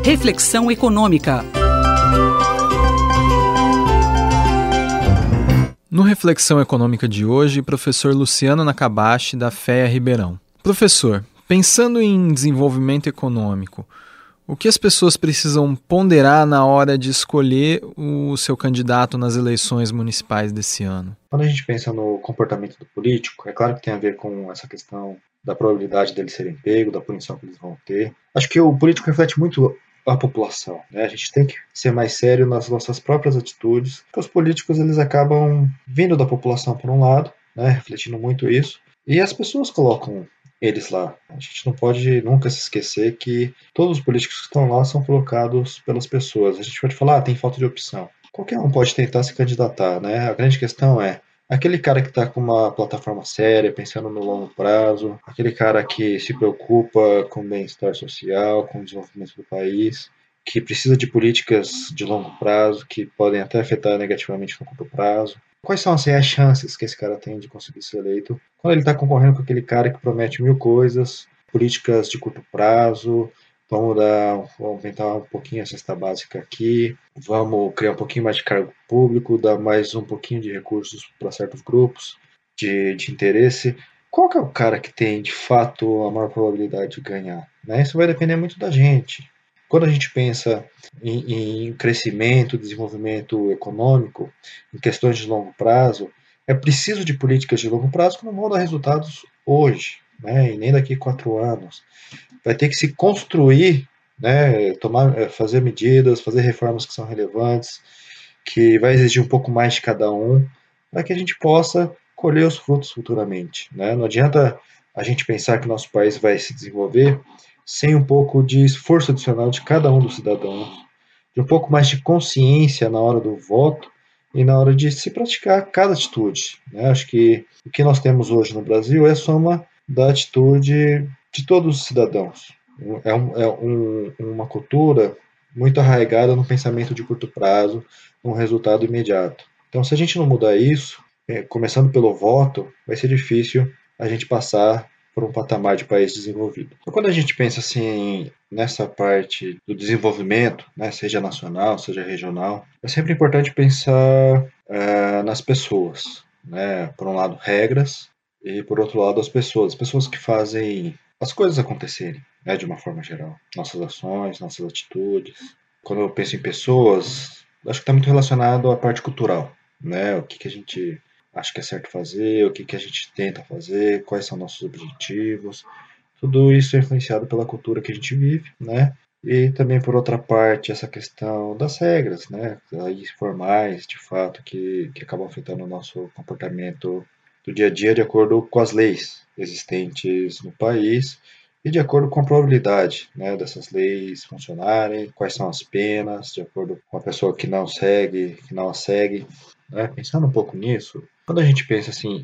Reflexão Econômica. No Reflexão Econômica de hoje, professor Luciano Nakabashi, da FEA Ribeirão. Professor, pensando em desenvolvimento econômico, o que as pessoas precisam ponderar na hora de escolher o seu candidato nas eleições municipais desse ano? Quando a gente pensa no comportamento do político, é claro que tem a ver com essa questão da probabilidade deles serem pegos, da punição que eles vão ter. Acho que o político reflete muito a população, né? A gente tem que ser mais sério nas nossas próprias atitudes, porque os políticos eles acabam vindo da população por um lado, né? Refletindo muito isso, e as pessoas colocam eles lá. A gente não pode nunca se esquecer que todos os políticos que estão lá são colocados pelas pessoas. A gente pode falar, tem falta de opção. Qualquer um pode tentar se candidatar, né? A grande questão é aquele cara que está com uma plataforma séria, pensando no longo prazo, aquele cara que se preocupa com o bem-estar social, com o desenvolvimento do país, que precisa de políticas de longo prazo, que podem até afetar negativamente no curto prazo. Quais são assim, as chances que esse cara tem de conseguir ser eleito quando ele está concorrendo com aquele cara que promete 1000 coisas, políticas de curto prazo, vamos aumentar um pouquinho a cesta básica aqui, vamos criar um pouquinho mais de cargo público, dar mais um pouquinho de recursos para certos grupos de interesse. Qual que é o cara que tem, de fato, a maior probabilidade de ganhar? Né? Isso vai depender muito da gente. Quando a gente pensa em crescimento, desenvolvimento econômico, em questões de longo prazo, é preciso de políticas de longo prazo que não vão dar resultados hoje, né? E nem daqui a 4 anos. Vai ter que se construir, né? Fazer medidas, fazer reformas que são relevantes, que vai exigir um pouco mais de cada um, para que a gente possa colher os frutos futuramente, né? Não adianta a gente pensar que o nosso país vai se desenvolver sem um pouco de esforço adicional de cada um dos cidadãos, de um pouco mais de consciência na hora do voto e na hora de se praticar cada atitude, né? Acho que o que nós temos hoje no Brasil é a soma da atitude de todos os cidadãos. Uma cultura muito arraigada no pensamento de curto prazo, num resultado imediato. Então, se a gente não mudar isso, começando pelo voto, vai ser difícil a gente passar por um patamar de país desenvolvido. Então, quando a gente pensa assim nessa parte do desenvolvimento, né, seja nacional, seja regional, é sempre importante pensar nas pessoas, né? Por um lado, regras e por outro lado, as pessoas que fazem as coisas acontecerem, né, de uma forma geral. Nossas ações, nossas atitudes. Quando eu penso em pessoas, acho que está muito relacionado à parte cultural, né? O que a gente acha que é certo fazer, o que a gente tenta fazer, quais são nossos objetivos. Tudo isso é influenciado pela cultura que a gente vive, né? E também, por outra parte, essa questão das regras, né? Aí, formais, de fato, que acabam afetando o nosso comportamento do dia a dia de acordo com as leis existentes no país e de acordo com a probabilidade, né, dessas leis funcionarem, quais são as penas, de acordo com a pessoa que não segue, que não as segue. Né? Pensando um pouco nisso, quando a gente pensa assim,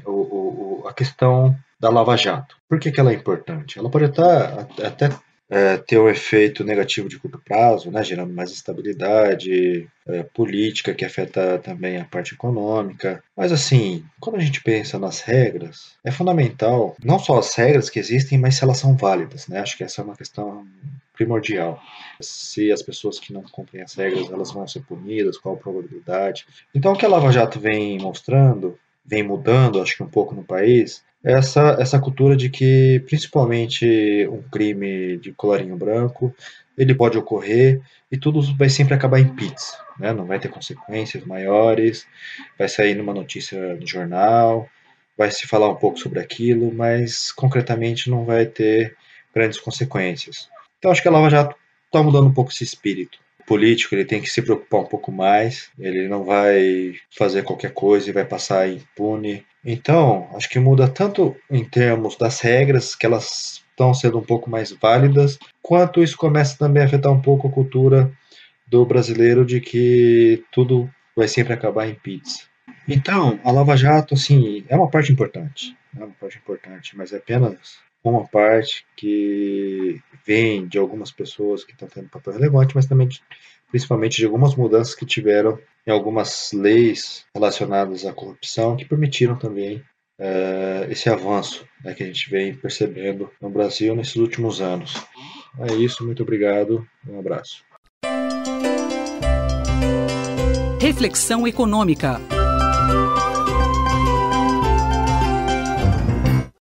a questão da Lava Jato, por que ela é importante? Ela pode até ter um efeito negativo de curto prazo, né, gerando mais instabilidade política, que afeta também a parte econômica. Mas assim, quando a gente pensa nas regras, é fundamental não só as regras que existem, mas se elas são válidas, né? Acho que essa é uma questão primordial. Se as pessoas que não cumprem as regras, elas vão ser punidas, qual a probabilidade. Então, o que a Lava Jato vem mostrando, vem mudando, acho que um pouco no país, é essa cultura de que, principalmente, um crime de colarinho branco, ele pode ocorrer e tudo vai sempre acabar em pizza, né? Não vai ter consequências maiores, vai sair numa notícia no jornal, vai se falar um pouco sobre aquilo, mas concretamente não vai ter grandes consequências. Então acho que a Lava Jato está mudando um pouco esse espírito. O político ele tem que se preocupar um pouco mais, ele não vai fazer qualquer coisa e vai passar impune. Então, acho que muda tanto em termos das regras, que elas estão sendo um pouco mais válidas, quanto isso começa também a afetar um pouco a cultura do brasileiro de que tudo vai sempre acabar em pizza. Então, a Lava Jato, assim, é uma parte importante, mas é apenas uma parte que vem de algumas pessoas que estão tendo papel relevante, mas também principalmente de algumas mudanças que tiveram em algumas leis relacionadas à corrupção que permitiram também esse avanço, né, que a gente vem percebendo no Brasil nesses últimos anos. É isso, muito obrigado, um abraço. Reflexão Econômica.